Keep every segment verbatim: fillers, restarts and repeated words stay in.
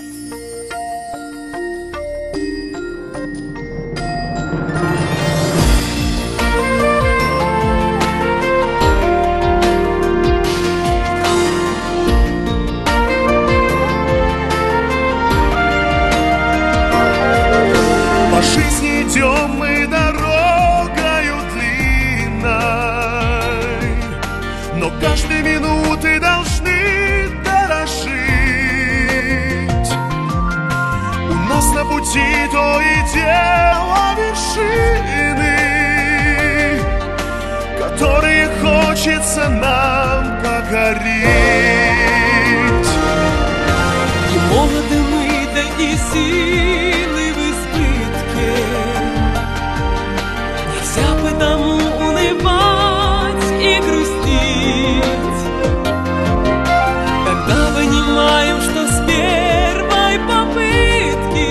По жизни идем мы дорогою длинной, но каждой минуты должны дорожить. У нас на пути то и дело вершины, которые хочется нам покорить. И молоды мы, да и силы в избытке, нельзя потому унывать и грустить, когда понимаем, что с первой попытки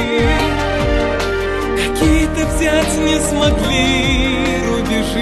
какие-то взять не смогли рубежи.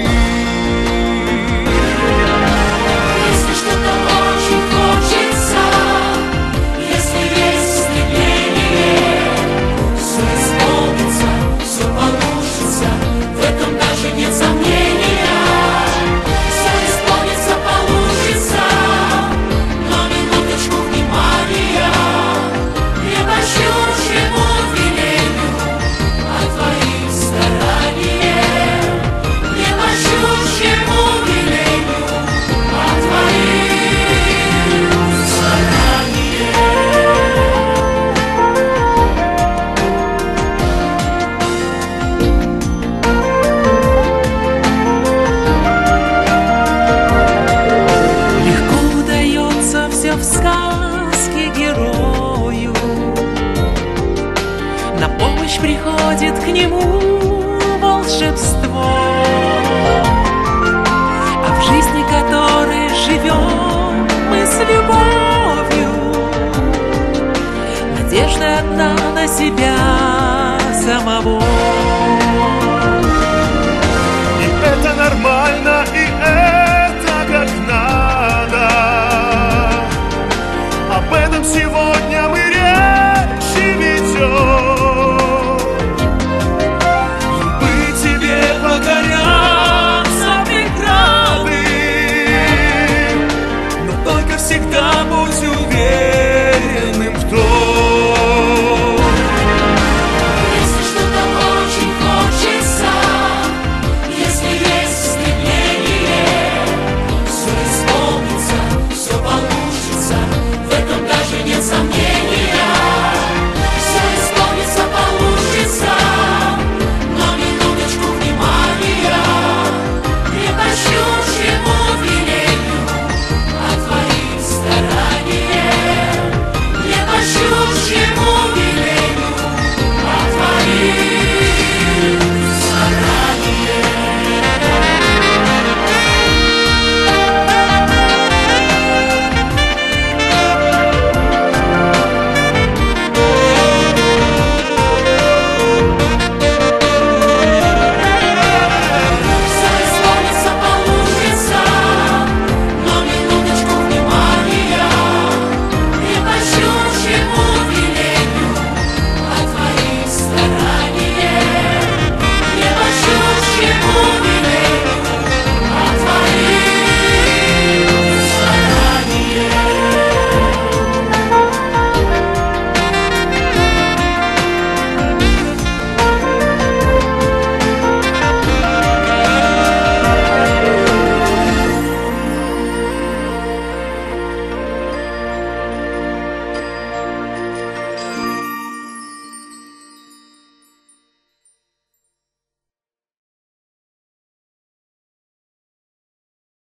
Если что-то очень хочется, если есть стремление, все исполнится, все получится, в этом даже нет сомнения. Все исполнится, получится, но минуточку внимания, небольшому велению от твоих стараний, небольшому велению от твоих стараний. Легко удается все в сказке герою, на помощь приходит к нему волшебство. А в жизни, которой живем мы с любовью, надежда одна на себя самого.